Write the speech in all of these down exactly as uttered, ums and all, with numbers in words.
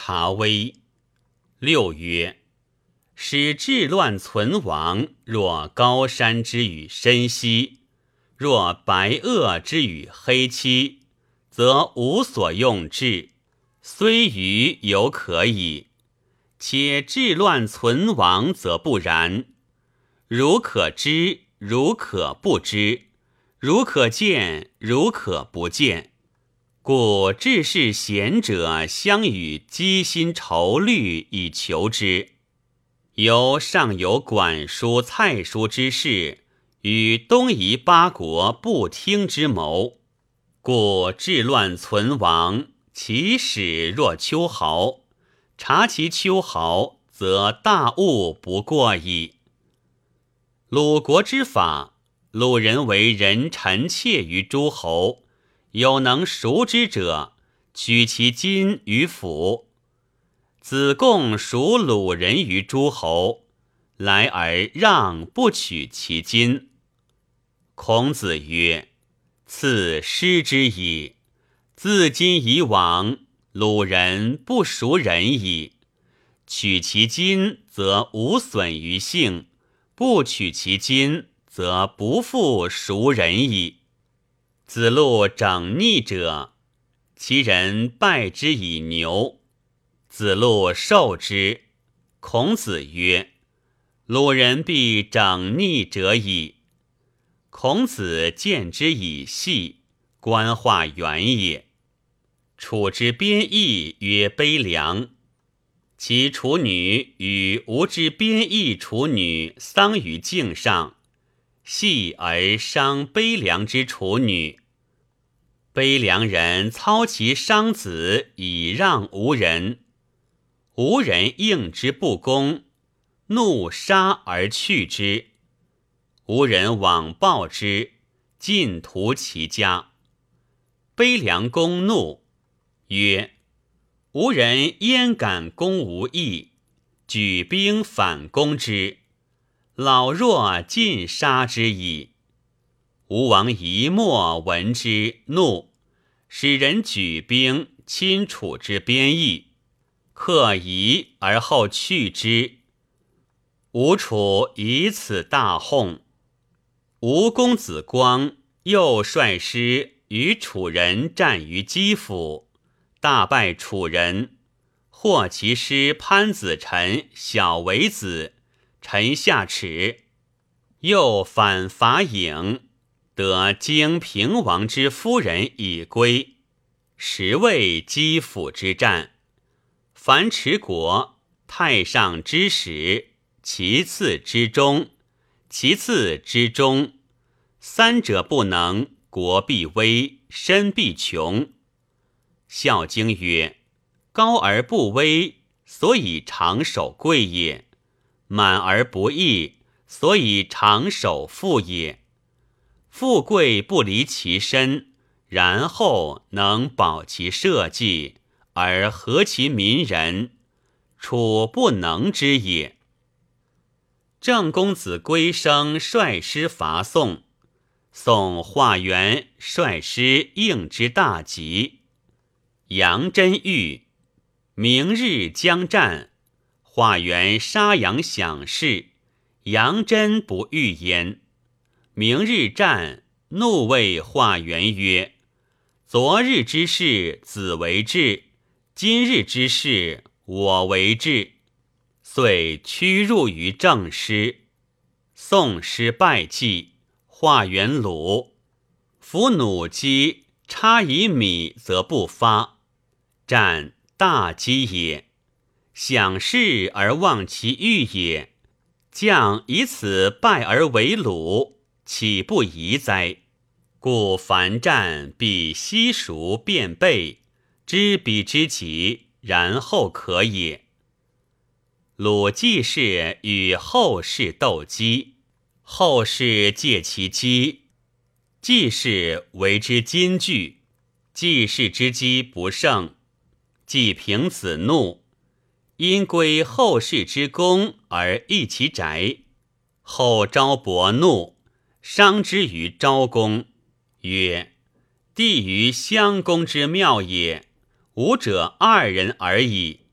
察微。六曰：使治乱存亡，若高山之与深溪，若白垩之与黑漆，则无所用治，虽愚犹可矣。且治乱存亡则不然。如可知，如可不知，如可见，如可不见。故治世贤者相与积心愁虑以求之。由上有管叔、蔡叔之事，与东夷八国不听之谋，故治乱存亡，其始若秋毫，察其秋毫，则大误不过矣。鲁国之法，鲁人为人臣妾于诸侯，有能赎之者，取其金于府。子贡赎鲁人于诸侯，来而让不取其金。孔子曰：赐失之矣。自今以往，鲁人不赎人矣。取其金，则无损于性；不取其金，则不复赎人矣。子路整逆者，其人拜之以牛，子路受之。孔子曰：鲁人必整逆者矣。孔子见之以细，观化原也。楚之边邑曰悲凉，其处女与吴之边邑处女丧于境上，细而伤悲凉之处女。悲凉人操其伤子以让吴人，吴人应之不恭，怒杀而去之。吴人往报之，尽屠其家。悲凉公怒，曰：吴人焉敢攻吴邑，举兵反攻之，老弱尽杀之矣。吴王一莫闻之，怒，使人举兵侵楚之边邑，克夷而后去之。吴楚以此大哄。吴公子光又率师与楚人战于基辅，大败楚人，获其师潘子臣小为子，臣下齿。又反伐郢，得荆平王之夫人以归，实为基辅之战。樊迟国，太上之始，其次之中，其次之中，三者不能，国必危，身必穷。孝经曰：高而不危，所以长守贵也；满而不义，所以长守富也。富贵不离其身，然后能保其社稷，而和其民人，楚不能之也。郑公子归生率师伐宋，宋化元率师应之大吉。杨真欲明日将战，化元杀杨享事，杨真不欲焉。明日战，怒谓化元曰：昨日之事子为质，今日之事我为质。遂屈入于郑师。宋师败绩，化元虏。夫弩机插以米则不发，战大机也。享事而忘其欲也，将以此败而为虏，岂不疑哉？故凡战必悉熟辨备，知彼之己，然后可也。鲁季氏与后世斗鸡，后世借其鸡，季氏为之金句。季氏之鸡不胜，季平子怒，因归后世之功而易其宅。后昭伯怒，伤之于昭公，曰：地于襄公之庙也，吾者二人而已，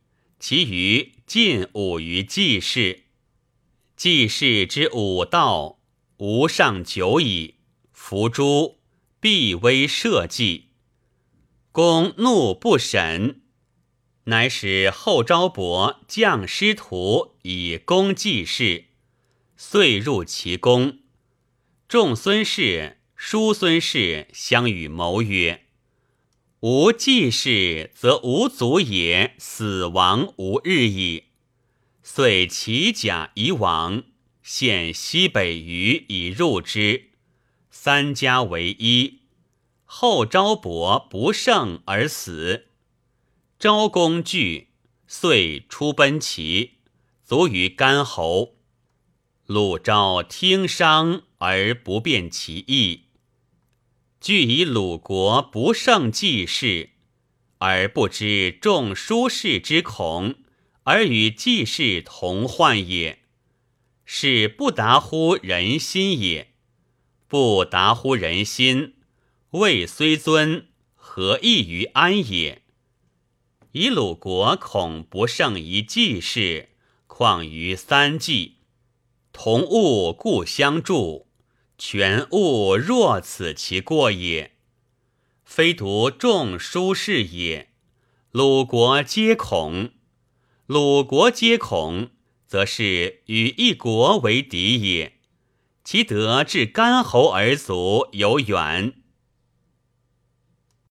其余尽侮于济世。济世之武道，无上久矣。伏诛，必威社稷。公怒不审，乃使后昭伯将师徒以攻济世，遂入其宫。仲孙氏、叔孙氏相与谋曰：无济世，则无祖也，死亡无日矣。遂起甲以往，献西北隅以入之，三家为一。后昭伯不胜而死。昭公惧，遂出奔齐，卒于干侯。鲁昭听伤而不辨其意，惧以鲁国不胜济世，而不知众叔氏之恐，而与济世同患也。是不达乎人心也。不达乎人心，位虽尊，何益于安也？以鲁国恐不胜一济世，况于三济？同物故相助，全物若此其过也。非独众叔氏也，鲁国皆恐。鲁国皆恐，则是与一国为敌也。其德至干侯而卒有远，